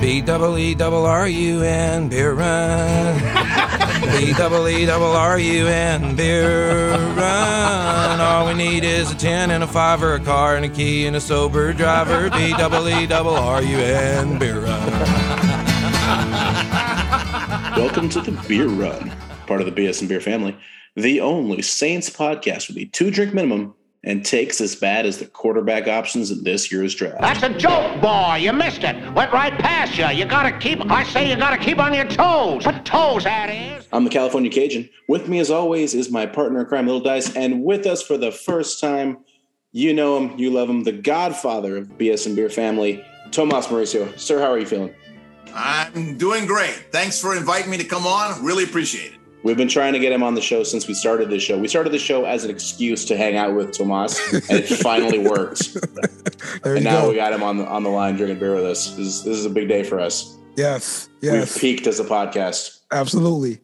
BEERUN, beer run. BEERUN, beer run. All we need is a 10 and a 5 or a car and a key and a sober driver. BEERUN, beer run. Welcome to the Beer Run, part of the BS and Beer family, the only Saints podcast with a 2-drink minimum and takes as bad as the quarterback options in this year's draft. That's a joke, boy. You missed it. Went right past you. You gotta keep on your toes. What toes that is? I'm the California Cajun. With me, as always, is my partner in crime, Little Dice, and with us for the first time, you know him, you love him, the godfather of the BS and Beer family, Tomas Mauricio. Sir, how are you feeling? I'm doing great. Thanks for inviting me to come on. Really appreciate it. We've been trying to get him on the show since we started this show. We started the show as an excuse to hang out with Tomas, and it finally worked. And now we got him on the line drinking beer with us. This is a big day for us. Yes. We've peaked as a podcast. Absolutely.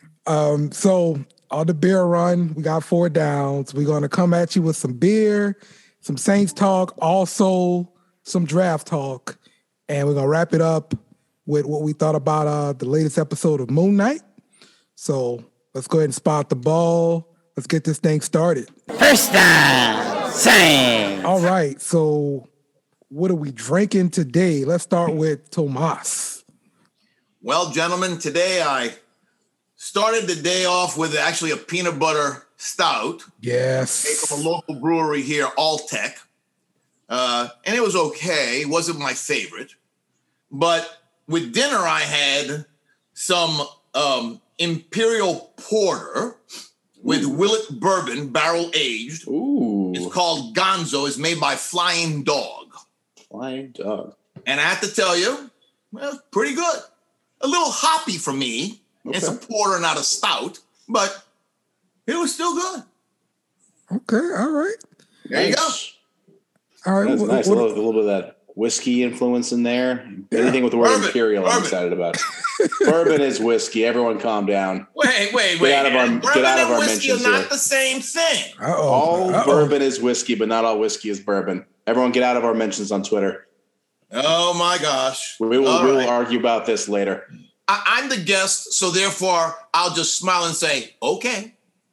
So on the beer run, we got 4 downs. We're going to come at you with some beer, some Saints talk, also some draft talk, and we're going to wrap it up with what we thought about the latest episode of Moon Knight. So let's go ahead and spot the ball. Let's get this thing started. First down, Saints. All right. So what are we drinking today? Let's start with Tomas. Well, gentlemen, today I started the day off with actually a peanut butter stout. Yes. From a local brewery here, Alltech. And it was okay. It wasn't my favorite. But with dinner, I had some Imperial Porter with Willet Bourbon, barrel aged. Ooh. It's called Gonzo. It's made by Flying Dog. Flying Dog. And I have to tell you, well, pretty good. A little hoppy for me. Okay. It's a porter, not a stout, but it was still good. Okay, all right. There you go. All right. That's nice. A little bit of that whiskey influence in there. Yeah. Anything with the word Imperial, I'm excited about. Bourbon is whiskey. Everyone calm down. Wait. Get out of our whiskey mentions are not here. the same thing. All bourbon is whiskey, but not all whiskey is bourbon. Everyone get out of our mentions on Twitter. Oh, my gosh. We will argue about this later. I'm the guest, so therefore I'll just smile and say, okay.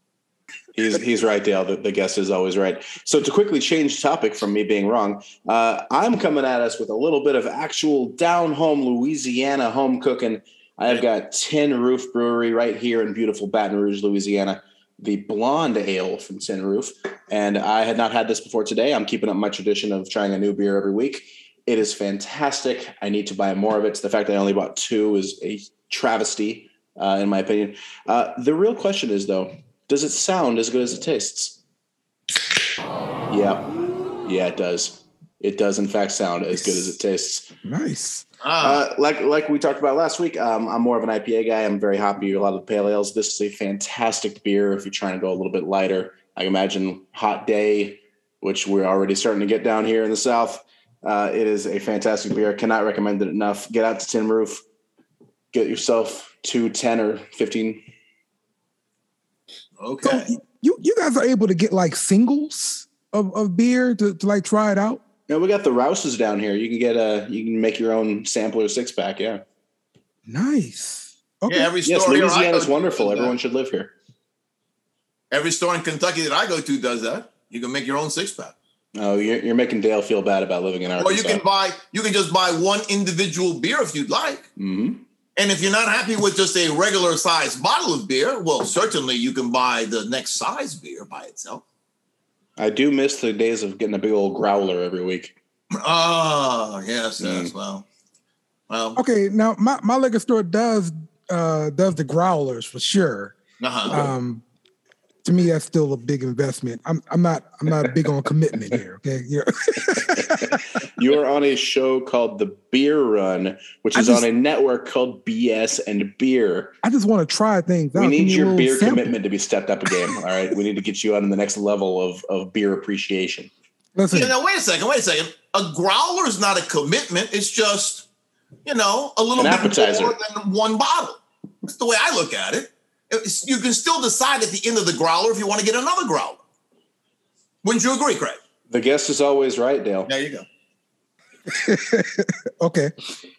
He's right, Dale. The guest is always right. So to quickly change topic from me being wrong, I'm coming at us with a little bit of actual down-home Louisiana home cooking. I have got Tin Roof Brewery right here in beautiful Baton Rouge, Louisiana, the blonde ale from Tin Roof. And I had not had this before today. I'm keeping up my tradition of trying a new beer every week. It is fantastic. I need to buy more of it. The fact that I only bought 2 is a travesty, in my opinion. The real question is, though, does it sound as good as it tastes? Yeah, it does. It does, in fact, sound as good as it tastes. Nice. Like we talked about last week, I'm more of an IPA guy. I'm very happy with a lot of the pale ales. This is a fantastic beer if you're trying to go a little bit lighter. I can imagine hot day, which we're already starting to get down here in the South. It is a fantastic beer. Cannot recommend it enough. Get out to Tin Roof. Get yourself 2, 10, or 15. Okay. So you guys are able to get like singles of beer to like try it out? Yeah, we got the Rouses down here. You can you can make your own sampler 6-pack. Yeah. Nice. Okay. Yeah, every store Louisiana is wonderful. Everyone should live here. Every store in Kentucky that I go to does that. You can make your own 6-pack. Oh, you're making Dale feel bad about living in Arkansas. Or you can just buy one individual beer if you'd like. Mm-hmm. And if you're not happy with just a regular size bottle of beer, well, certainly you can buy the next size beer by itself. I do miss the days of getting a big old growler every week. Oh, yes. Well. Okay, now my liquor store does the growlers for sure. Uh-huh. To me, that's still a big investment. I'm not big on commitment here. Okay, yeah. You are on a show called The Beer Run, which is on a network called BS and Beer. I just want to try things out. We need your beer commitment to be stepped up a game. All right, we need to get you on the next level of beer appreciation. Listen, wait a second. A growler is not a commitment. It's just a little bit appetizer. more than one bottle. That's the way I look at it. You can still decide at the end of the growler if you want to get another growler. Wouldn't you agree, Craig? The guest is always right, Dale. There you go. Okay.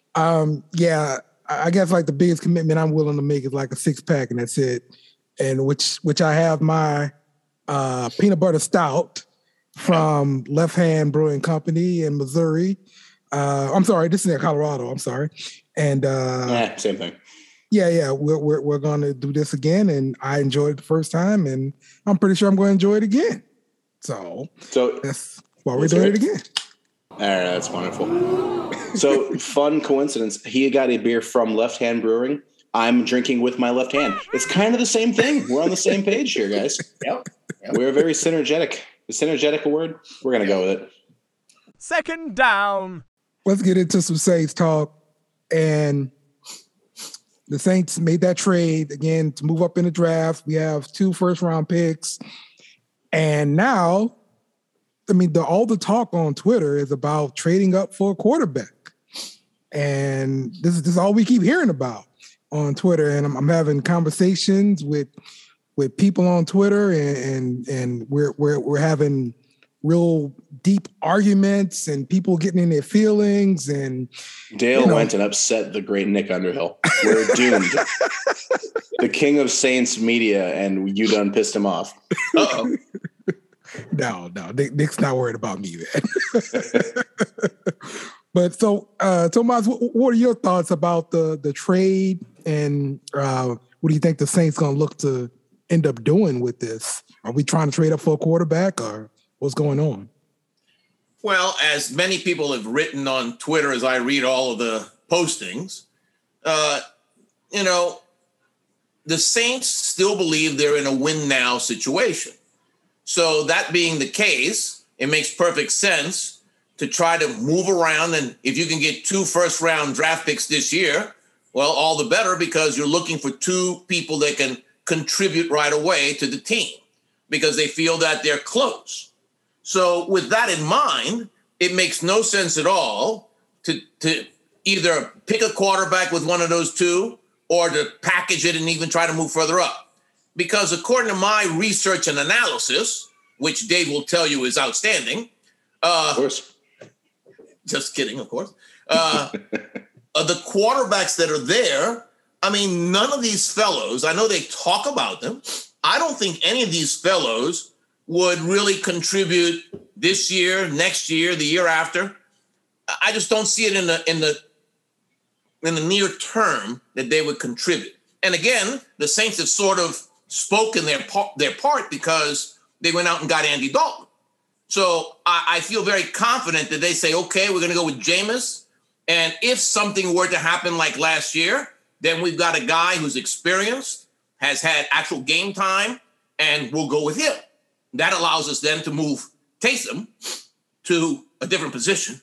Yeah, I guess like the biggest commitment I'm willing to make is like a 6-pack, and that's it. And which I have my peanut butter stout from Left Hand Brewing Company in Missouri. I'm sorry, this is in Colorado. I'm sorry. And same thing. Yeah, we're going to do this again, and I enjoyed it the first time, and I'm pretty sure I'm going to enjoy it again. So that's why we're doing it again. All right, that's wonderful. So, fun coincidence. He got a beer from Left Hand Brewing. I'm drinking with my left hand. It's kind of the same thing. We're on the same page here, guys. Yep. We're very synergetic. Is synergetic a word? We're going to go with it. Second down. Let's get into some Saints talk. And the Saints made that trade again to move up in the draft. We have 2 first-round picks. And now, I mean, all the talk on Twitter is about trading up for a quarterback. And this is all we keep hearing about on Twitter. And I'm having conversations with people on Twitter, and we're having real deep arguments and people getting in their feelings. And Dale went and upset the great Nick Underhill. We're doomed. The king of Saints media, and you done pissed him off. Uh-oh. No, Nick's not worried about me, man. But so, Tomas, what are your thoughts about the trade, and what do you think the Saints going to look to end up doing with this? Are we trying to trade up for a quarterback, or what's going on? Well, as many people have written on Twitter, as I read all of the postings, the Saints still believe they're in a win now situation. So that being the case, it makes perfect sense to try to move around. And if you can get 2 first-round draft picks this year, well, all the better, because you're looking for 2 people that can contribute right away to the team because they feel that they're close. So with that in mind, it makes no sense at all to either pick a quarterback with one of those 2 or to package it and even try to move further up. Because according to my research and analysis, which Dave will tell you is outstanding. Of course. Just kidding, of course. The quarterbacks that are there, I mean, none of these fellows, I know they talk about them. I don't think any of these fellows would really contribute this year, next year, the year after. I just don't see it in the near term that they would contribute. And again, the Saints have sort of spoken their part because they went out and got Andy Dalton. So I feel very confident that they say, okay, we're going to go with Jameis. And if something were to happen like last year, then we've got a guy who's experienced, has had actual game time, and we'll go with him. That allows us then to move Taysom to a different position.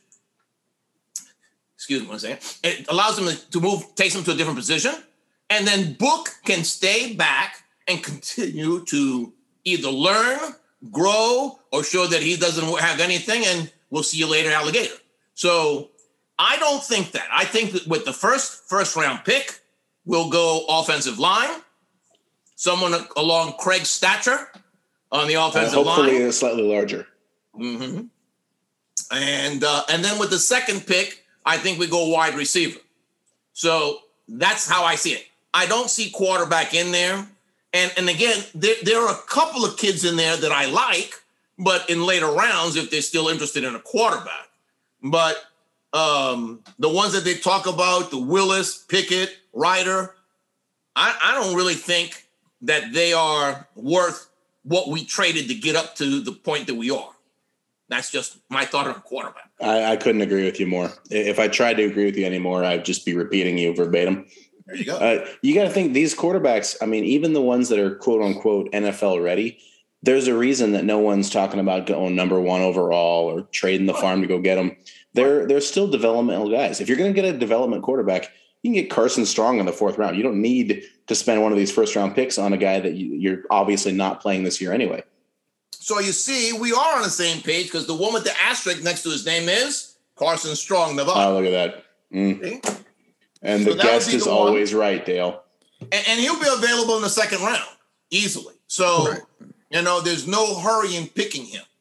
Excuse me one second. It allows them to move Taysom to a different position. And then Book can stay back and continue to either learn, grow, or show that he doesn't have anything, and we'll see you later, alligator. So I don't think that. I think that with the first round pick, we'll go offensive line, someone along Craig's stature on the offensive line. Hopefully slightly larger. Mm-hmm. And then with the second pick, I think we go wide receiver. So that's how I see it. I don't see quarterback in there. And again, there are a couple of kids in there that I like, but in later rounds, if they're still interested in a quarterback. But the ones that they talk about, the Willis, Pickett, Ryder, I don't really think that they are worth what we traded to get up to the point that we are. That's just my thought on quarterback. I couldn't agree with you more. If I tried to agree with you anymore, I'd just be repeating you verbatim. There you go. You got to think these quarterbacks, I mean, even the ones that are quote unquote NFL ready, there's a reason that no one's talking about going number 1 overall or trading the farm to go get them. They're still developmental guys. If you're going to get a development quarterback, you can get Carson Strong in the 4th round. You don't need to spend one of these first round picks on a guy that you're obviously not playing this year anyway. So you see, we are on the same page because the one with the asterisk next to his name is Carson Strong, Nevada. Oh, look at that. Okay. And so the guest is always right, Dale. And he'll be available in the 2nd round easily. So, there's no hurry in picking him.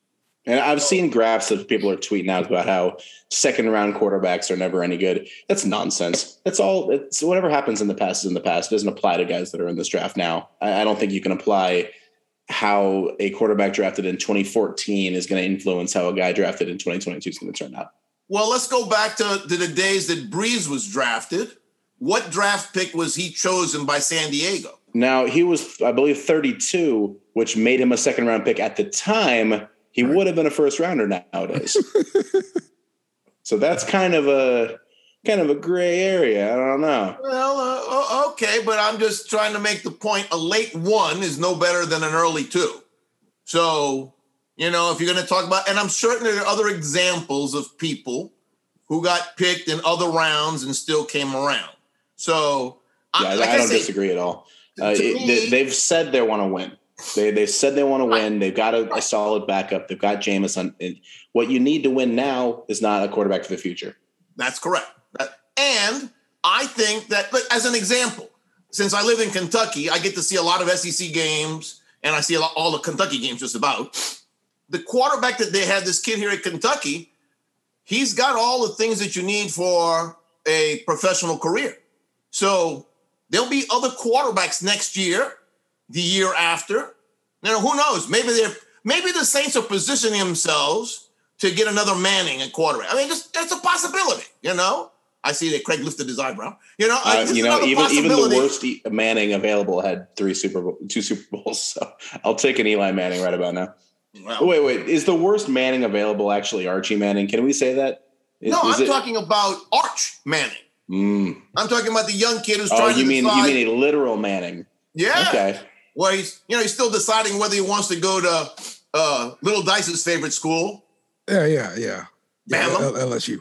And I've seen graphs that people are tweeting out about how second round quarterbacks are never any good. That's nonsense. That's all. It's whatever happens in the past is in the past. It doesn't apply to guys that are in this draft now. I don't think you can apply how a quarterback drafted in 2014 is going to influence how a guy drafted in 2022 is going to turn out. Well, let's go back to the days that Breeze was drafted. What draft pick was he chosen by San Diego? Now, he was, I believe, 32, which made him a second round pick at the time. He would have been a first rounder nowadays. So that's kind of a gray area. I don't know. Well, okay, but I'm just trying to make the point. A late 1 is no better than an early 2. So, if you're going to talk about, and I'm certain there are other examples of people who got picked in other rounds and still came around. So, I don't disagree at all. They've said they want to win. They've said they want to win. They've got a solid backup. They've got Jameis. What you need to win now is not a quarterback for the future. That's correct. And I think that, as an example, since I live in Kentucky, I get to see a lot of SEC games, and I see all the Kentucky games just about. The quarterback that they have, this kid here at Kentucky, he's got all the things that you need for a professional career. So there'll be other quarterbacks next year, the year after. Who knows? Maybe the Saints are positioning themselves to get another Manning at quarterback. I mean, that's a possibility. I see that Craig lifted his eyebrow. Even the worst Manning available had 2 Super Bowls. So I'll take an Eli Manning right about now. Wow. Wait, is the worst Manning available actually Archie Manning? Can we say that? I'm talking about Arch Manning. I'm talking about the young kid who's trying to decide. You mean a literal Manning? Yeah. Okay. Well, he's still deciding whether he wants to go to Little Dice's favorite school. Yeah. Bama? LSU.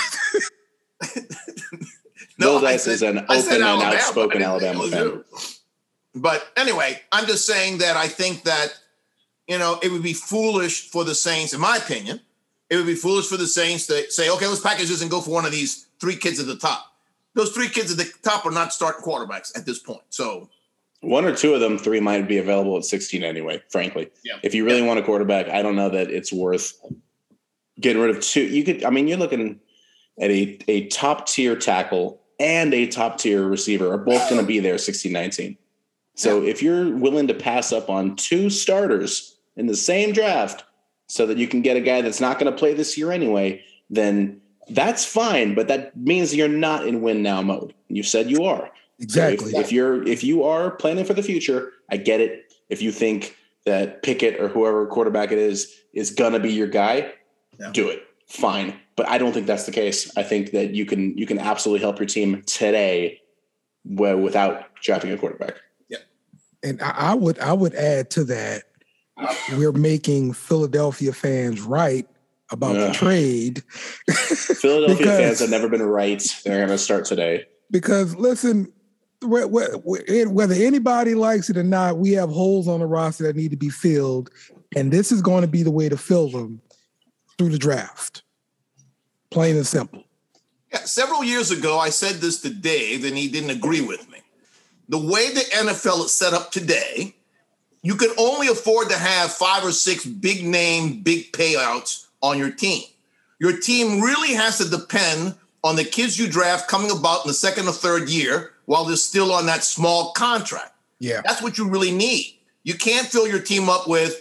Little Dice is an open and outspoken Alabama fan. But anyway, I'm just saying that I think that, it would be foolish for the Saints, in my opinion, it would be foolish for the Saints to say, okay, let's package this and go for one of these 3 kids at the top. Those 3 kids at the top are not starting quarterbacks at this point. So 1 or 2 of them, 3 might be available at 16 anyway, frankly. Yeah. If you really want a quarterback, I don't know that it's worth getting rid of 2. You're looking at a top tier tackle and a top tier receiver are both going to be there 16-19. So if you're willing to pass up on 2 starters in the same draft so that you can get a guy that's not going to play this year anyway, then that's fine. But that means you're not in win now mode. You said you are. Exactly. So if you are planning for the future, I get it. If you think that Pickett or whoever quarterback it is going to be your guy, do it. Fine. But I don't think that's the case. I think that you can absolutely help your team today without drafting a quarterback. Yeah. And I would add to that, we're making Philadelphia fans right about the trade. Philadelphia fans have never been right. They're going to start today. Because listen, whether anybody likes it or not, we have holes on the roster that need to be filled. And this is going to be the way to fill them through the draft. Plain and simple. Yeah, several years ago, I said this to Dave, and he didn't agree with me. The way the NFL is set up today, you can only afford to have 5 or 6 big name, big payouts on your team. Your team really has to depend on the kids you draft coming about in the 2nd or 3rd year while they're still on that small contract. Yeah. That's what you really need. You can't fill your team up with,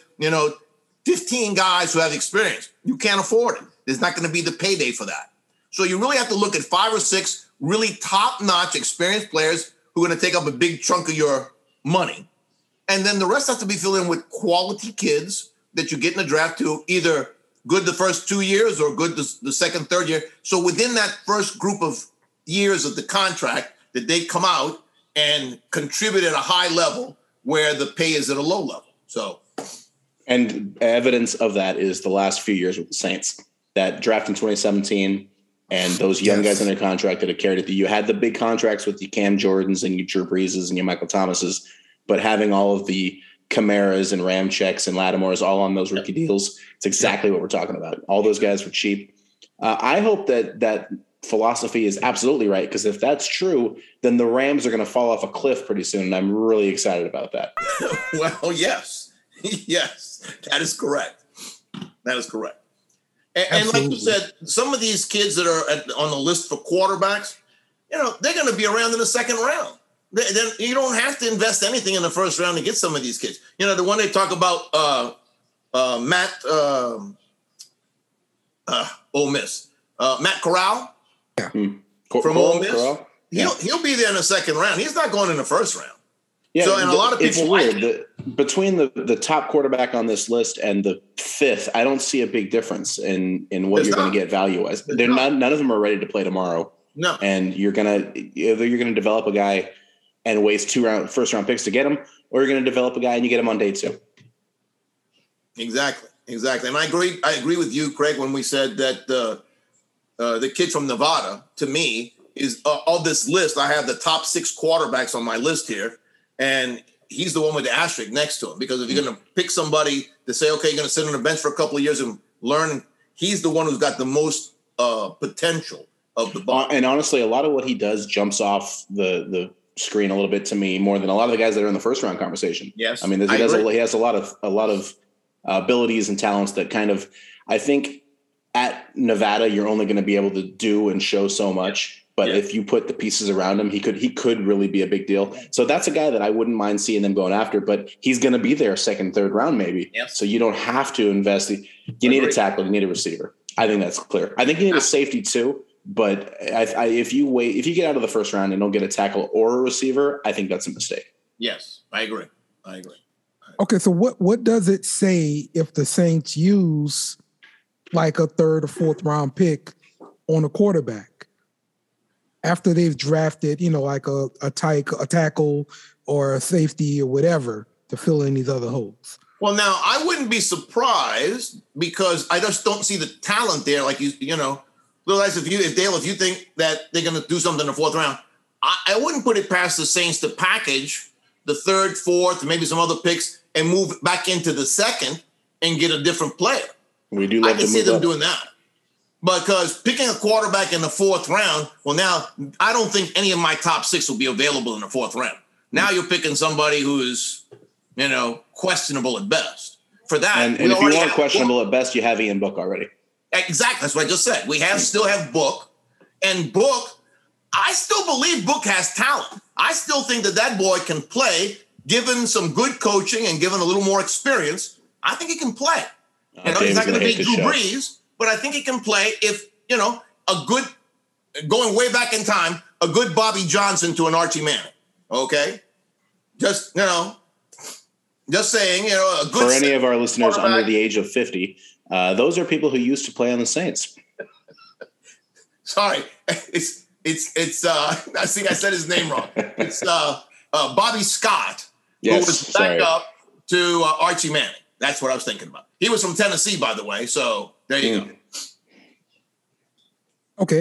15 guys who have experience. You can't afford it. There's not going to be the payday for that. So you really have to look at 5 or 6 really top-notch experienced players who are going to take up a big chunk of your money. And then the rest has to be filled in with quality kids that you get in the draft to either good the first 2 years or good the 2nd, 3rd year. So within that first group of years of the contract, that they come out and contribute at a high level where the pay is at a low level. And evidence of that is the last few years with the Saints. That draft in 2017 and those young guys under contract that have carried it. You had the big contracts with the Cam Jordans and your Drew Breeses and your Michael Thomases, but having all of the Camaras and Ramcheks and Lattimore's all on those rookie deals, it's exactly what we're talking about. All those guys were cheap. I hope that philosophy is absolutely right, because if that's true, then the Rams are going to fall off a cliff pretty soon, and I'm really excited about that. Well, yes. Yes, that is correct. That is correct. And like you said, some of these kids that are on the list for quarterbacks, they're going to be around in the second round. You don't have to invest anything in the first round to get some of these kids. The one they talk about, Matt, Ole Miss, Matt Corral, from Ole Miss. Corral. He'll be there in the second round. He's not going in the first round. Yeah, so, and a lot of people it's weird. Between the top quarterback on this list and the fifth, I don't see a big difference in what you're going to get value-wise. None of them are ready to play tomorrow. No, and you're gonna develop a guy and waste first round picks to get him, or you're going to develop a guy and you get him on day 2. Exactly. And I agree with you, Craig, when we said that the kid from Nevada, to me, is of this list. I have the top 6 quarterbacks on my list here, and he's the one with the asterisk next to him, because if you're going to pick somebody to say, okay, you're going to sit on the bench for a couple of years and learn, he's the one who's got the most potential of the bunch. And honestly, a lot of what he does jumps off the screen a little bit to me more than a lot of the guys that are in the first round conversation. Yes, I mean, he has a lot of abilities and talents that kind of, I think at Nevada, you're only going to be able to do and show so much. But if you put the pieces around him, he could really be a big deal. So that's a guy that I wouldn't mind seeing them going after, but he's going to be there second, third round, maybe. Yes. So you don't have to invest. You need a tackle. You need a receiver. I think that's clear. I think you need a safety too. But if you get out of the first round and don't get a tackle or a receiver, I think that's a mistake. Yes, I agree. Okay, so what does it say if the Saints use like a third or fourth round pick on a quarterback after they've drafted, like a tackle or a safety or whatever to fill in these other holes? Well, now I wouldn't be surprised, because I just don't see the talent there. Like Realize if you think that they're going to do something in the fourth round, I wouldn't put it past the Saints to package the third, fourth, maybe some other picks and move back into the second and get a different player. We do. I can see them doing that, because picking a quarterback in the fourth round. Well, now I don't think any of my top 6 will be available in the fourth round. Now you're picking somebody who is, questionable at best. For that, and if you want questionable at best, you have Ian Book already. Exactly. That's what I just said. We still have Book. And Book, I still believe Book has talent. I still think that boy can play, given some good coaching and given a little more experience. I think he can play. He's not going to be Drew Brees, but I think he can play if, going way back in time, a good Bobby Johnson to an Archie Manning. Okay? Just saying, a good. For any of our listeners under the age of 50, those are people who used to play on the Saints. Sorry, it's I think I said his name wrong. It's Bobby Scott, who was back up to Archie Manning. That's what I was thinking about. He was from Tennessee, by the way. So there you go. Okay,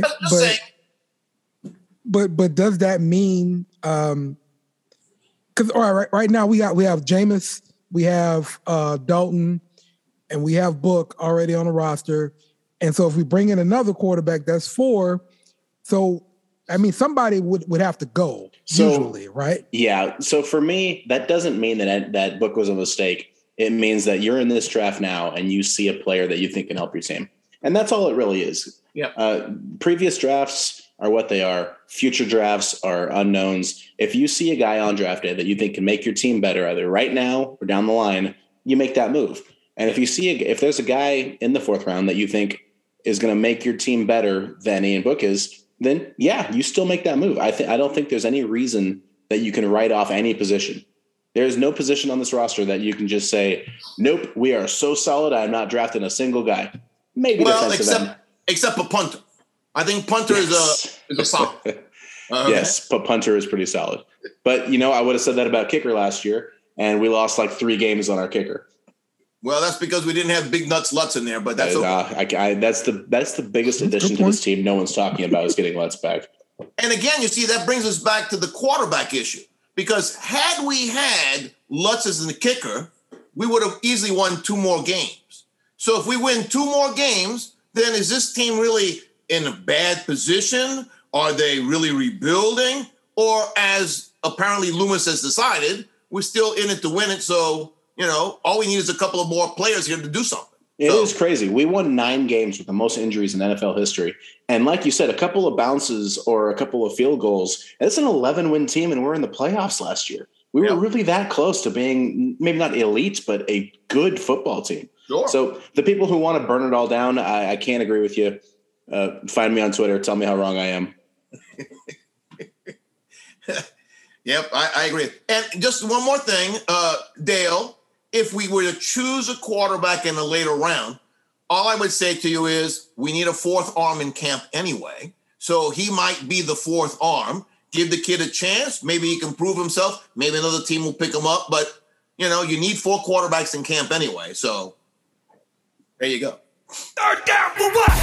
but does that mean? Because right now we have Jameis, we have Dalton, and we have Book already on the roster. And so if we bring in another quarterback, that's 4. So, I mean, somebody would have to go, usually, right? Yeah. So for me, that doesn't mean that Book was a mistake. It means that you're in this draft now and you see a player that you think can help your team. And that's all it really is. Yeah. Previous drafts are what they are. Future drafts are unknowns. If you see a guy on draft day that you think can make your team better, either right now or down the line, you make that move. And if there's a guy in the fourth round that you think is going to make your team better than Ian Book is, then yeah, you still make that move. I don't think there's any reason that you can write off any position. There's no position on this roster that you can just say, nope, we are so solid, I'm not drafting a single guy. Maybe except a punter. I think punter is a solid. Yes, but punter is pretty solid. But, I would have said that about kicker last year, and we lost like 3 games on our kicker. Well, that's because we didn't have Big Nuts Lutz in there, but that's okay. That's the biggest addition to this team no one's talking about is getting Lutz back. And again, you see, that brings us back to the quarterback issue. Because had we had Lutz as the kicker, we would have easily won 2 more games. So if we win 2 more games, then is this team really in a bad position? Are they really rebuilding? Or as apparently Loomis has decided, we're still in it to win it. So, all we need is a couple of more players here to do something. It is crazy. We won 9 games with the most injuries in NFL history. And like you said, a couple of bounces or a couple of field goals. It's an 11-win team, and we're in the playoffs last year. We were really that close to being maybe not elite, but a good football team. Sure. So the people who want to burn it all down, I can't agree with you. Find me on Twitter. Tell me how wrong I am. Yep, I agree. And just one more thing, Dale, if we were to choose a quarterback in a later round, all I would say to you is we need a 4th arm in camp anyway. So he might be the 4th arm. Give the kid a chance. Maybe he can prove himself. Maybe another team will pick him up. But, you need 4 quarterbacks in camp anyway. So there you go. Third down for what?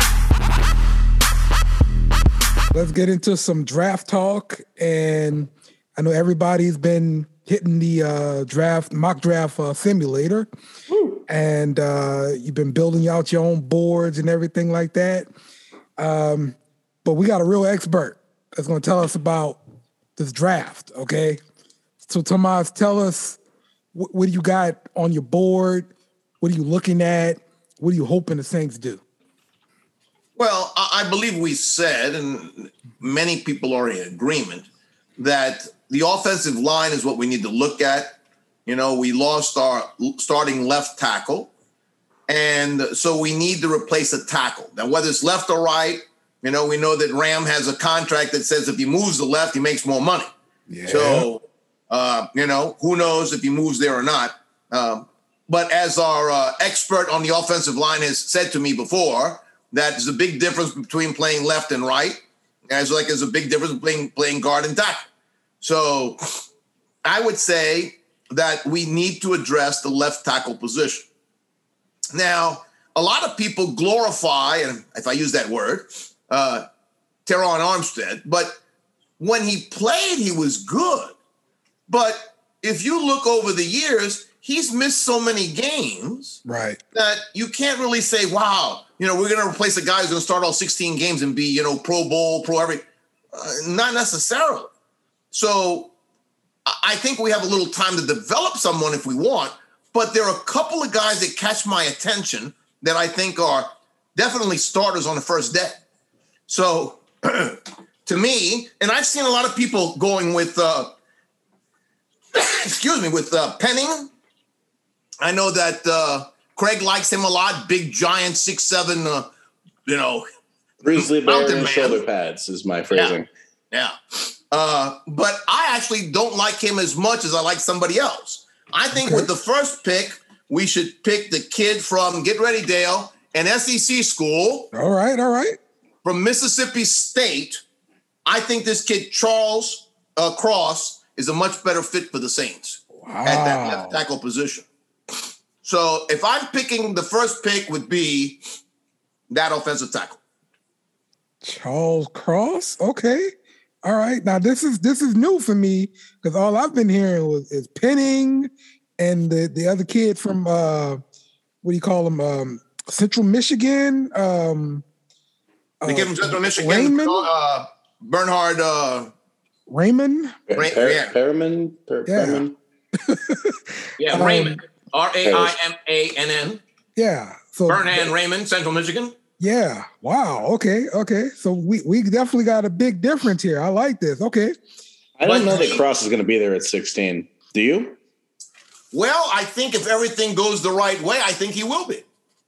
Let's get into some draft talk. And I know everybody's been hitting the mock draft simulator. Woo. And you've been building out your own boards and everything like that. But we got a real expert that's going to tell us about this draft, okay? So, Tomas, tell us, what do you got on your board? What are you looking at? What are you hoping the Saints do? Well, I believe we said, and many people are in agreement, that the offensive line is what we need to look at. We lost our starting left tackle, and so we need to replace a tackle. Now, whether it's left or right, we know that Ram has a contract that says if he moves to the left, he makes more money. Yeah. So, who knows if he moves there or not. But as our expert on the offensive line has said to me before, that there's a big difference between playing left and right, as like there's a big difference between playing guard and tackle. So I would say that we need to address the left tackle position. Now, a lot of people glorify, and if I use that word, Teron Armstead, but when he played, he was good. But if you look over the years, he's missed so many games right, that you can't really say, wow, we're going to replace a guy who's going to start all 16 games and be, Pro Bowl, pro every. Not necessarily. So I think we have a little time to develop someone if we want, but there are a couple of guys that catch my attention that I think are definitely starters on the first day. So to me, and I've seen a lot of people going with, Penning. I know that Craig likes him a lot. Big, giant, 6'7", grizzly bear and shoulder pads is my phrasing. Yeah. But I actually don't like him as much as I like somebody else. I think with the first pick, we should pick the kid from, get ready, Dale, an SEC school. All right. From Mississippi State. I think this kid, Charles Cross, is a much better fit for the Saints at that left tackle position. So if I'm picking, the first pick would be that offensive tackle. Charles Cross? Okay. All right. Now this is new for me because all I've been hearing is Penning and the other kid from what do you call him? Central Michigan. The kid from Central Michigan. Raymond? Bernhard. Raymond? Perriman? Yeah, Raymond. Raimann. Yeah. So Bernhard Raymond, Central Michigan. Yeah. Wow. Okay. So we definitely got a big difference here. I like this. Okay. I don't know that Cross is going to be there at 16. Do you? Well, I think if everything goes the right way, I think he will be.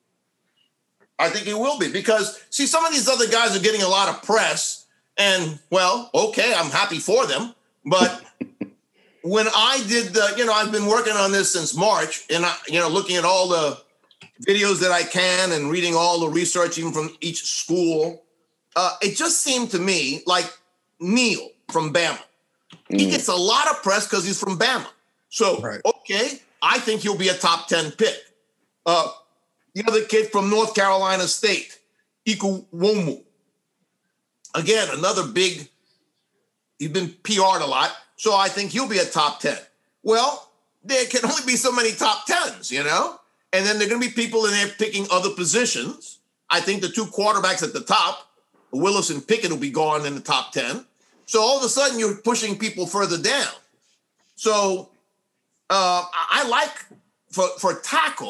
Because, see, some of these other guys are getting a lot of press and, well, okay, I'm happy for them. But when I did I've been working on this since March and, looking at all the videos that I can and reading all the research, even from each school, it just seemed to me like Neal from Bama. He gets a lot of press because he's from Bama. So, okay, I think he'll be a top 10 pick. The other kid from North Carolina State, Ikwuomu. Again, another big, he's been PR'd a lot, so I think he'll be a top 10. Well, there can only be so many top 10s, And then there are going to be people in there picking other positions. I think the 2 quarterbacks at the top, Willis and Pickett, will be gone in the top 10. So all of a sudden, you're pushing people further down. So I like, for tackle,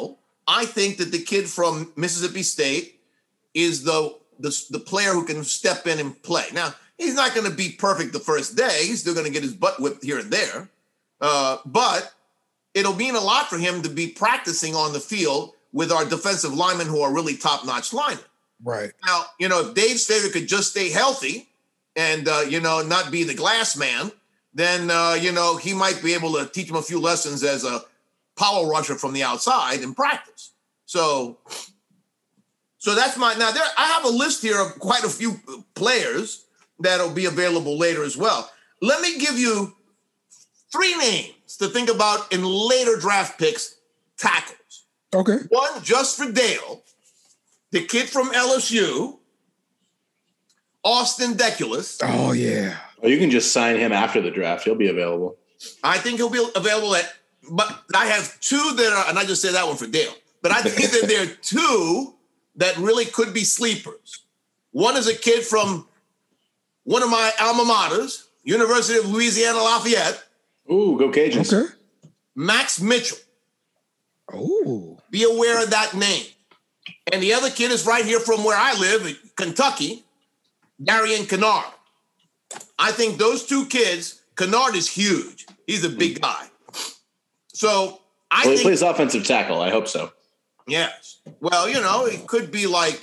I think that the kid from Mississippi State is the player who can step in and play. Now, he's not going to be perfect the first day. He's still going to get his butt whipped here and there. But it'll mean a lot for him to be practicing on the field with our defensive linemen who are really top-notch linemen. Right. Now, if Dave's favorite could just stay healthy and, not be the glass man, then, he might be able to teach him a few lessons as a power rusher from the outside in practice. So that's I have a list here of quite a few players that'll be available later as well. Let me give you 3 names to think about in later draft picks, tackles. Okay. One, just for Dale, the kid from LSU, Austin Deculus. Oh, yeah. Oh, you can just sign him after the draft. He'll be available. I think he'll be available but I have 2 that are, and I just said that one for Dale, but I think that there are 2 that really could be sleepers. One is a kid from one of my alma maters, University of Louisiana Lafayette. Ooh, go Cajuns. Okay. Max Mitchell. Oh. Be aware of that name. And the other kid is right here from where I live, in Kentucky, Darian Kennard. I think those 2 kids, Kennard is huge. He's a big guy. So he plays offensive tackle. I hope so. Yes. Well, it could be like,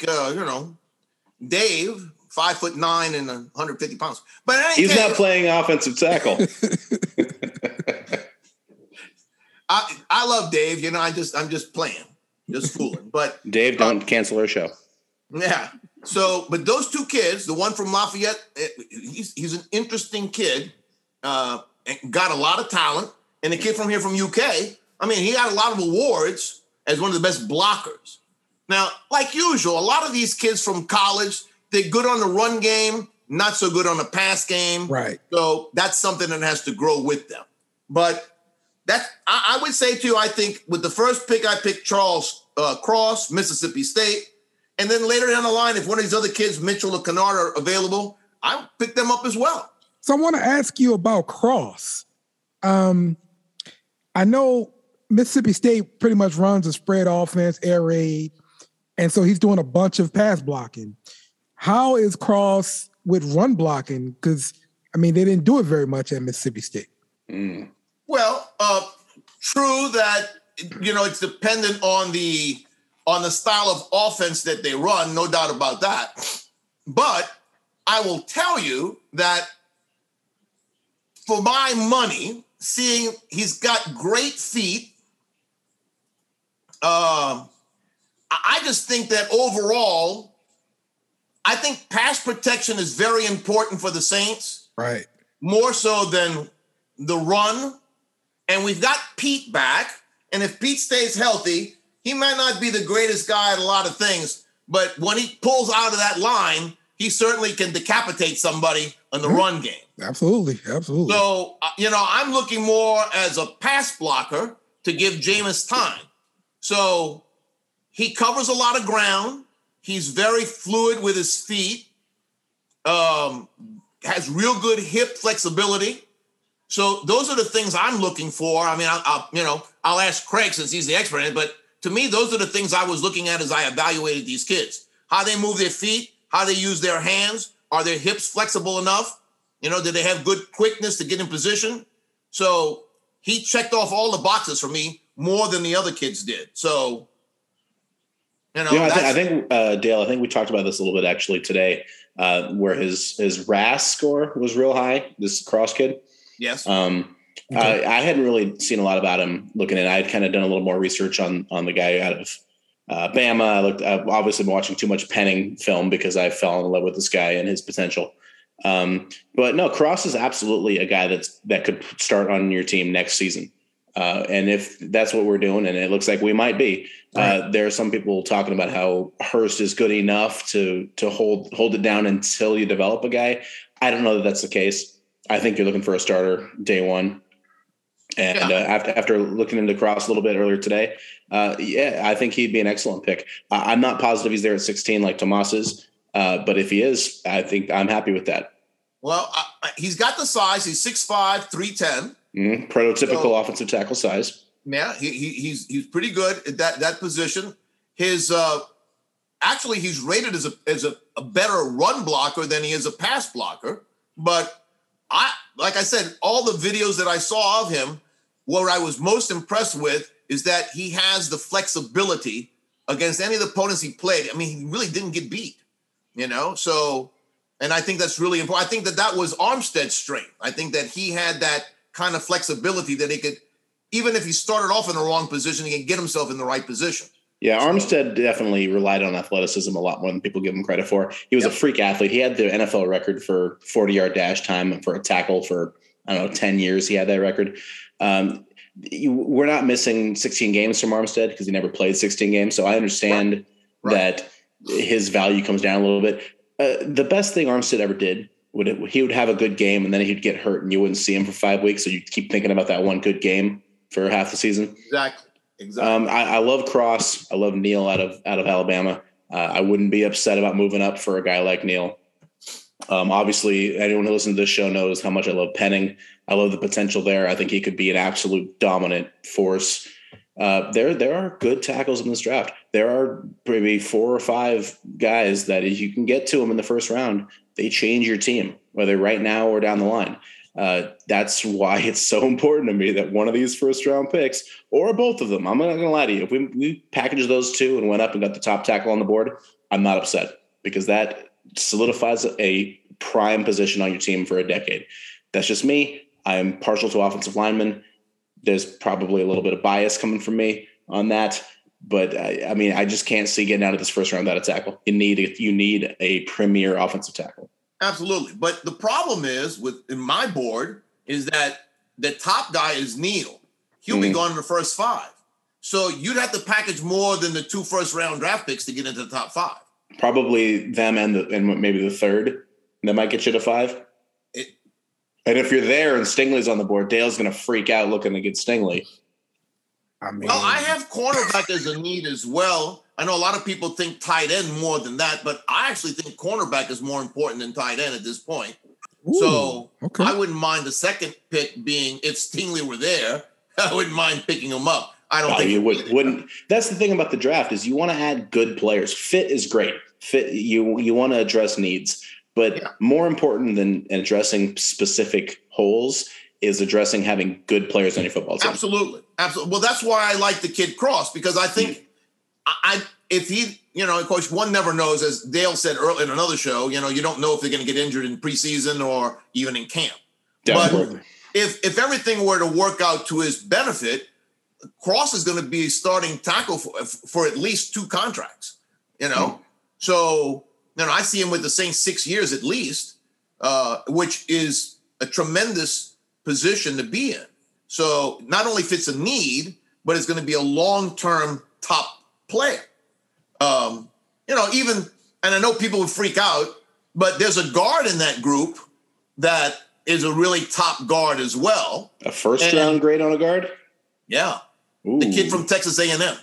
Dave, 5'9" and 150 pounds. But in any he's case, not playing offensive tackle. I love Dave. I'm just playing, just fooling. But Dave, don't cancel our show. Yeah. So, but those 2 kids, the one from Lafayette, he's an interesting kid, and got a lot of talent. And the kid from here from UK, he got a lot of awards as one of the best blockers. Now, like usual, a lot of these kids from college, they're good on the run game, not so good on the pass game. Right. So that's something that has to grow with them. But I would say to you, I think with the first pick, I picked Charles Cross, Mississippi State. And then later down the line, if one of these other kids, Mitchell or Kennard, are available, I pick them up as well. So I want to ask you about Cross. I know Mississippi State pretty much runs a spread offense, air raid, and so he's doing a bunch of pass blocking. How is Cross with run blocking? Because, they didn't do it very much at Mississippi State. Mm. Well, true that, it's dependent on the style of offense that they run, no doubt about that. But I will tell you that for my money, seeing he's got great feet, I just think that overall, I think pass protection is very important for the Saints. Right. More so than the run. And we've got Pete back. And if Pete stays healthy, he might not be the greatest guy at a lot of things, but when he pulls out of that line, he certainly can decapitate somebody in the run game. Absolutely. Absolutely. So, I'm looking more as a pass blocker to give Jameis time. So he covers a lot of ground. He's very fluid with his feet, has real good hip flexibility. So those are the things I'm looking for. I'll ask Craig since he's the expert in it, but to me, those are the things I was looking at as I evaluated these kids. How they move their feet, how they use their hands. Are their hips flexible enough? Do they have good quickness to get in position? So he checked off all the boxes for me more than the other kids did. So, I think Dale, I think we talked about this a little bit actually today, where his RAS score was real high, this Cross kid. Yes. I hadn't really seen a lot about him looking at. I had kind of done a little more research on the guy out of Bama. I've obviously been watching too much Penning film because I fell in love with this guy and his potential. But no, Cross is absolutely a guy that could start on your team next season. And if that's what we're doing, and it looks like we might be, right. There are some people talking about how Hurst is good enough to hold it down until you develop a guy. I don't know that that's the case. I think you're looking for a starter day one. And after looking into Cross a little bit earlier today, I think he'd be an excellent pick. I'm not positive he's there at 16 like Tomas is, but if he is, I think I'm happy with that. Well, he's got the size. He's 6'5", 310. Prototypical offensive tackle size. Yeah, he's pretty good at that position. His actually he's rated as a better run blocker than he is a pass blocker. But like I said, all the videos that I saw of him, what I was most impressed with is that he has the flexibility against any of the opponents he played. I mean, he really didn't get beat, So, and I think that's really important. I think that was Armstead's strength. I think that he had that kind of flexibility that he could, even if he started off in the wrong position, he can get himself in the right position. Yeah, Armstead definitely relied on athleticism a lot more than people give him credit for. He was a freak athlete. He had the NFL record for 40-yard dash time and for a tackle for, 10 years. He had that record. We're not missing 16 games from Armstead because he never played 16 games. So I understand that his value comes down a little bit. The best thing Armstead ever did he would have a good game and then he'd get hurt and you wouldn't see him for 5 weeks. So you'd keep thinking about that one good game for half the season. Exactly. I love Cross. I love Neal out of Alabama. I wouldn't be upset about moving up for a guy like Neal. Obviously, anyone who listens to this show knows how much I love Penning. I love the potential there. I think he could be an absolute dominant force. There are good tackles in this draft. There are maybe 4 or 5 guys that if you can get to them in the first round, they change your team, whether right now or down the line. That's why it's so important to me that one of these first round picks or both of them, I'm not going to lie to you, if we packaged those two and went up and got the top tackle on the board, I'm not upset because that solidifies a prime position on your team for a decade. That's just me. I'm partial to offensive linemen. There's probably a little bit of bias coming from me on that. But I just can't see getting out of this first round without a tackle. You need a premier offensive tackle. Absolutely. But the problem is in my board is that the top guy is Neal. He'll be gone in the first 5. So you'd have to package more than the 2 first-round draft picks to get into the top 5. Probably them and maybe the third. That might get you to 5. And if you're there and Stingley's on the board, Dale's going to freak out looking to get Stingley. Well, I have cornerback as a need as well. I know a lot of people think tight end more than that, but I actually think cornerback is more important than tight end at this point. Ooh, so okay. I wouldn't mind the second pick being if Stingley were there. I wouldn't mind picking him up. I don't think you wouldn't. That's the thing about the draft is you want to add good players. Fit is great. Fit you want to address needs, but more important than addressing specific holes is addressing having good players on your football team. Absolutely. Well, that's why I like the kid Cross because I think if he, of course, one never knows, as Dale said earlier in another show, you don't know if they're going to get injured in preseason or even in camp. Definitely. But if everything were to work out to his benefit, Cross is going to be starting tackle for at least 2 contracts, So, I see him with the Saints 6 years at least, which is a tremendous position to be in. So not only fits a need, but it's going to be a long-term top player. Even, and I know people would freak out, but there's a guard in that group that is a really top guard as well. A first-round grade on a guard? Yeah. Ooh. The kid from Texas A&M.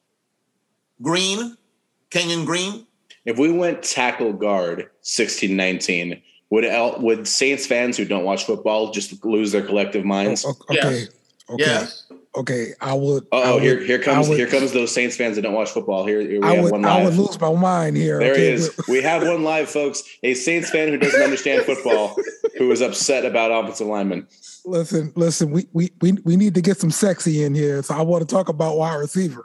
Kenyon Green. If we went tackle guard 16-19, would Saints fans who don't watch football just lose their collective minds? Okay. Okay. I would. Here comes those Saints fans that don't watch football. Here we have one live. I would lose my mind here. There he is. We have one live, folks. A Saints fan who doesn't understand football, who is upset about offensive linemen. Listen. We need to get some sexy in here. So I want to talk about wide receiver.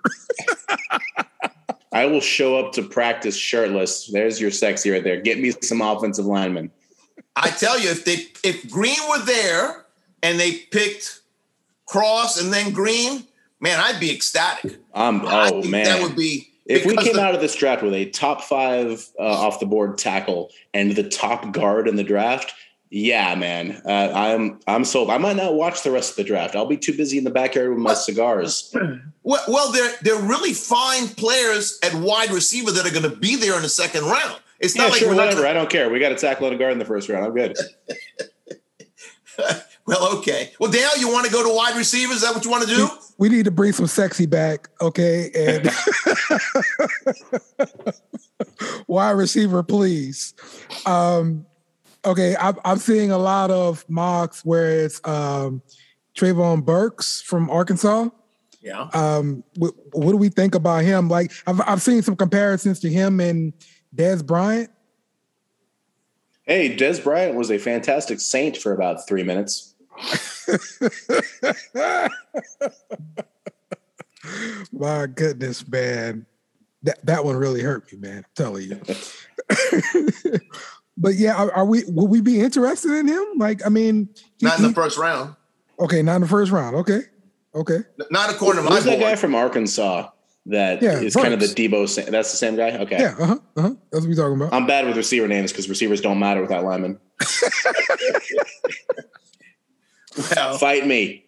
I will show up to practice shirtless. There's your sexy right there. Get me some offensive linemen. I tell you, if Green were there and they picked Cross and then Green, man, I'd be ecstatic. That would be. If we came out of this draft with a top 5 off the board tackle and the top guard in the draft, yeah, man, I'm sold. I might not watch the rest of the draft. I'll be too busy in the backyard with my cigars. Well, they're really fine players at wide receiver that are going to be there in the second round. It's not like whatever. I don't care. We got a tackle and a guard in the first round. I'm good. Well, okay. Well, Dale, you want to go to wide receiver? Is that what you want to do? We need to bring some sexy back, okay? And wide receiver, please. Okay, I'm seeing a lot of mocks where it's Trayvon Burks from Arkansas. Yeah. What do we think about him? Like, I've seen some comparisons to him and Dez Bryant. Hey, Dez Bryant was a fantastic Saint for about 3 minutes. My goodness, man. That one really hurt me, man. I'm telling you. But yeah, will we be interested in him? Like, I mean, not in the first round. Okay, not in the first round. Okay. Not according to my Who's that board. guy from Arkansas that is kind of the Debo? That's the same guy? Okay. Yeah, That's what we're talking about. I'm bad with receiver names because receivers don't matter without linemen. Well, fight me.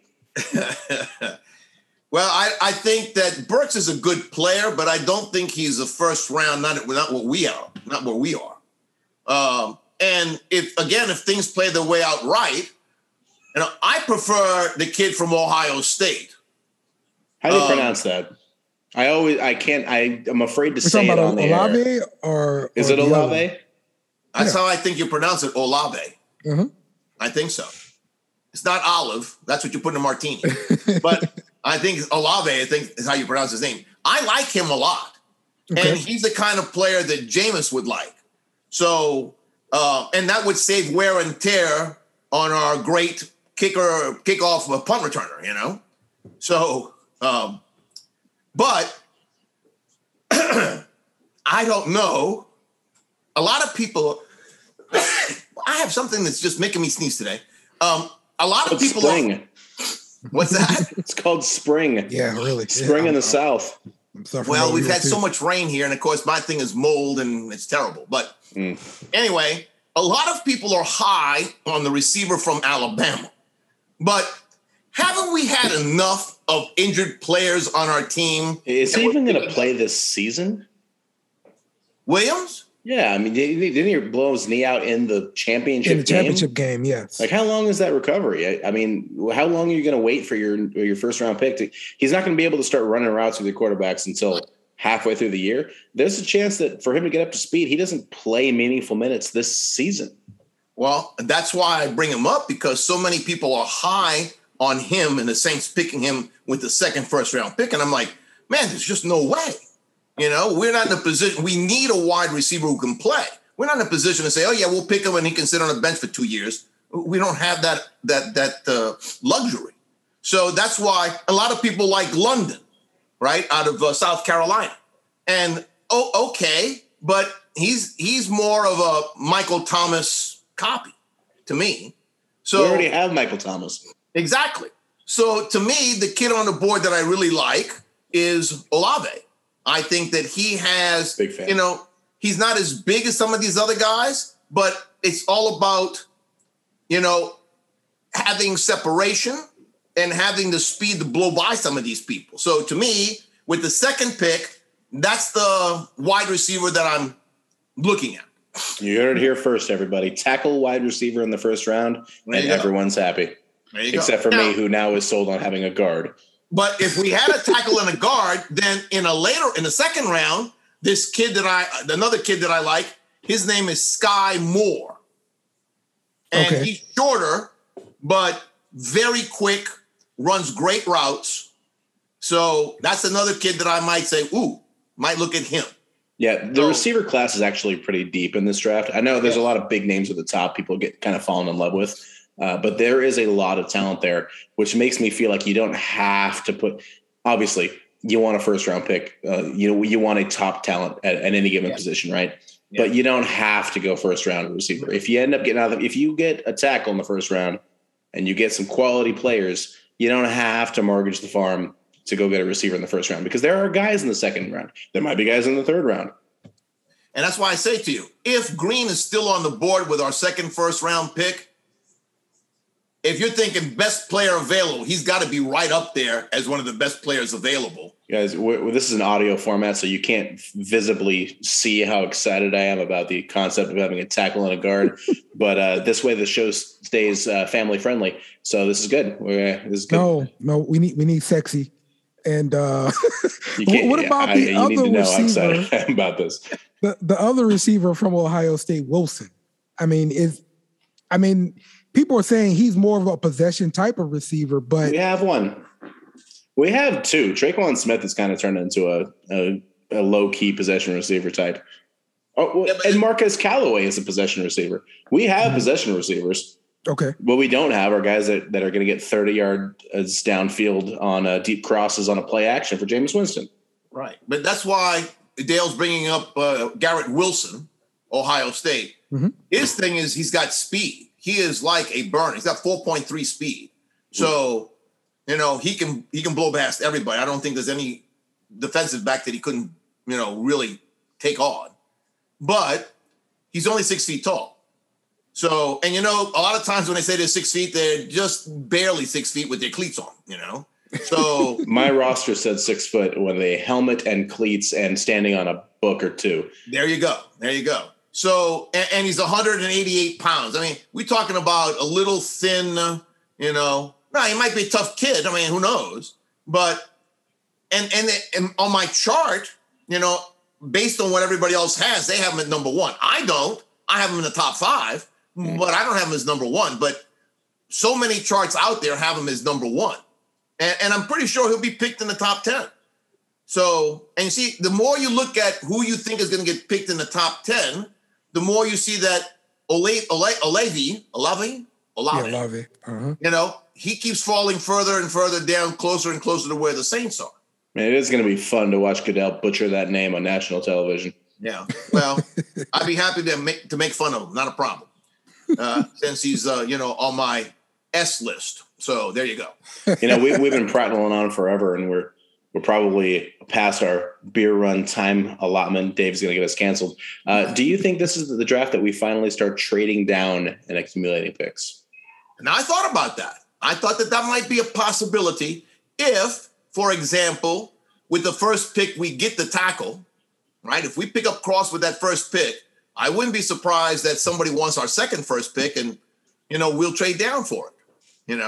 Well, I think that Burks is a good player, but I don't think he's a first round. Not what we are. Not where we are. And if things play their way out right, I prefer the kid from Ohio State. How do you pronounce that? I'm afraid to say it on the Olave air. Or is it Olave? That's how I think you pronounce it, Olave. Mm-hmm. I think so. It's not olive. That's what you put in a martini. But I think Olave, is how you pronounce his name. I like him a lot. Okay. And he's the kind of player that Jameis would like. So, and that would save wear and tear on our great kickoff punt returner, So, but I don't know. A lot of people, I have something that's just making me sneeze today. A lot of people. Spring. What's that? It's called spring. Yeah, really. Spring in the South. Well, we've had so much rain here, and of course, my thing is mold, and it's terrible. But anyway, a lot of people are high on the receiver from Alabama. But haven't we had enough of injured players on our team? Is he even going to play this season? Williams? Yeah, I mean, didn't he blow his knee out in the championship game? In the championship game, yes. Like, how long is that recovery? I mean, how long are you going to wait for your first round pick? He's not going to be able to start running routes with the quarterbacks until halfway through the year. There's a chance that for him to get up to speed, he doesn't play meaningful minutes this season. Well, that's why I bring him up, because so many people are high on him and the Saints picking him with the second first round pick. And I'm like, man, there's just no way. We're not in a position. We need a wide receiver who can play. We're not in a position to say, oh, yeah, we'll pick him and he can sit on a bench for 2 years. We don't have that luxury. So that's why a lot of people like London, right, out of South Carolina. And, okay, but he's more of a Michael Thomas copy to me. So we already have Michael Thomas. Exactly. So to me, the kid on the board that I really like is Olave. I think that he has, big fan. He's not as big as some of these other guys, but it's all about, having separation and having the speed to blow by some of these people. So to me, with the second pick, that's the wide receiver that I'm looking at. You heard it here first, everybody. Tackle wide receiver in the first round, and everyone's happy. Except for me, who now is sold on having a guard. But if we had a tackle and a guard, then in the second round, another kid that I like, his name is Sky Moore. And he's shorter, but very quick, runs great routes. So that's another kid that I might say, might look at him. Yeah, the receiver class is actually pretty deep in this draft. I know there's a lot of big names at the top people get kind of fallen in love with. But there is a lot of talent there, which makes me feel like you don't have to put – obviously, you want a first-round pick. You want a top talent at any given position, right? Yeah. But you don't have to go first-round receiver. If you end up getting if you get a tackle in the first round and you get some quality players, you don't have to mortgage the farm to go get a receiver in the first round, because there are guys in the second round. There might be guys in the third round. And that's why I say to you, if Green is still on the board with our second first-round pick, if you're thinking best player available, he's got to be right up there as one of the best players available. Guys, this is an audio format, so you can't visibly see how excited I am about the concept of having a tackle and a guard. But this way, the show stays family friendly. So this is good. This is good. No, we need sexy. And what about the other receiver? How excited about this. The other receiver from Ohio State, Wilson. People are saying he's more of a possession type of receiver, but we have one. We have two. Traquan Smith has kind of turned into a low-key possession receiver type. Oh, well, and Marquez Callaway is a possession receiver. We have possession receivers. Okay. What we don't have are guys that are going to get 30 yards downfield on deep crosses on a play action for Jameis Winston. Right. But that's why Dale's bringing up Garrett Wilson, Ohio State. Mm-hmm. His thing is he's got speed. He is like a burner. He's got 4.3 speed. So, he can blow past everybody. I don't think there's any defensive back that he couldn't, really take on. But he's only 6 feet tall. So, and a lot of times when they say they're 6 feet, they're just barely 6 feet with their cleats on, So my roster said 6 foot with a helmet and cleats and standing on a book or two. There you go. So, and he's 188 pounds. I mean, we're talking about a little thin, no, he might be a tough kid. I mean, who knows? But, and on my chart, based on what everybody else has, they have him at number 1. I don't. I have him in the top 5, but I don't have him as number 1. But so many charts out there have him as number 1. And I'm pretty sure he'll be picked in the top 10. So, and you see, the more you look at who you think is going to get picked in the top 10, the more you see that Olave, he keeps falling further and further down, closer and closer to where the Saints are. Man, it is going to be fun to watch Goodell butcher that name on national television. Yeah, well, I'd be happy to make fun of him. Not a problem. Since he's, on my S list. So there you go. We've been prattling on forever, and we're probably past our beer run time allotment. Dave's going to get us canceled. Do you think this is the draft that we finally start trading down and accumulating picks? And I thought about that. I thought that might be a possibility if, for example, with the first pick, we get the tackle, right? If we pick up Cross with that first pick, I wouldn't be surprised that somebody wants our second first pick and, we'll trade down for it,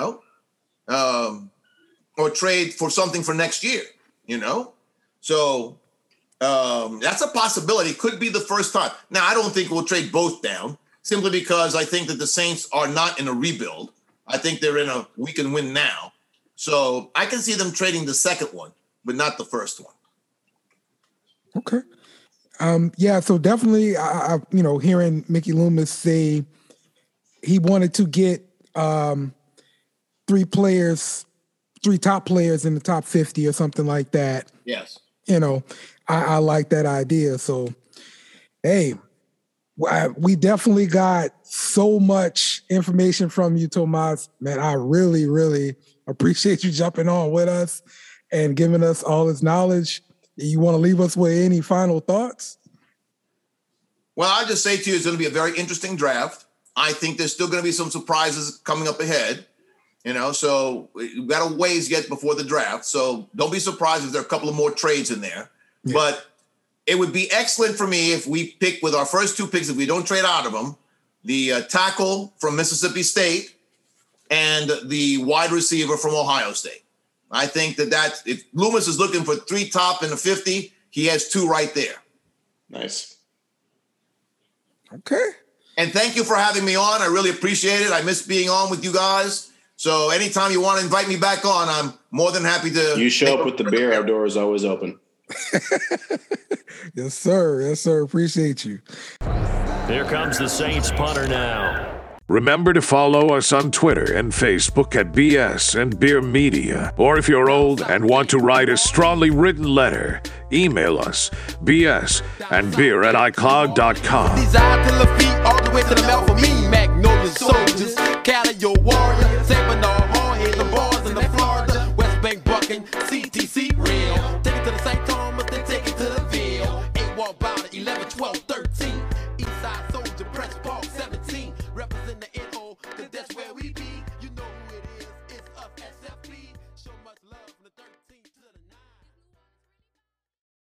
or trade for something for next year, So that's a possibility. Could be the first time. Now, I don't think we'll trade both down simply because I think that the Saints are not in a rebuild. I think they're in a we can win now. So I can see them trading the second one, but not the first one. Okay. So definitely, hearing Mickey Loomis say he wanted to get 3 top players in the top 50 or something like that. Yes. I like that idea. So, hey, we definitely got so much information from you, Tomas. Man, I really, really appreciate you jumping on with us and giving us all this knowledge. You want to leave us with any final thoughts? Well, I'll just say to you, it's going to be a very interesting draft. I think there's still going to be some surprises coming up ahead. So we've got a ways yet before the draft. So don't be surprised if there are a couple of more trades in there. Yeah. But it would be excellent for me if we pick with our first 2 picks, if we don't trade out of them, the tackle from Mississippi State and the wide receiver from Ohio State. I think that if Loomis is looking for 3 top in the 50, he has 2 right there. Nice. Okay. And thank you for having me on. I really appreciate it. I miss being on with you guys. So anytime you want to invite me back on, I'm more than happy to. You show up with the beer. Our door is always open. Yes, sir. Yes, sir. Appreciate you. Here comes the Saints punter now. Remember to follow us on Twitter and Facebook at BS and Beer Media. Or if you're old and want to write a strongly written letter, email us bsandbeer@icloud.com. These eyes to the feet, all the way to the mouth for me, Magnolia soldiers, Cali, your warrior, saving all hard, the bars in the Florida, West Bank bucking, CTC real, take it to the St.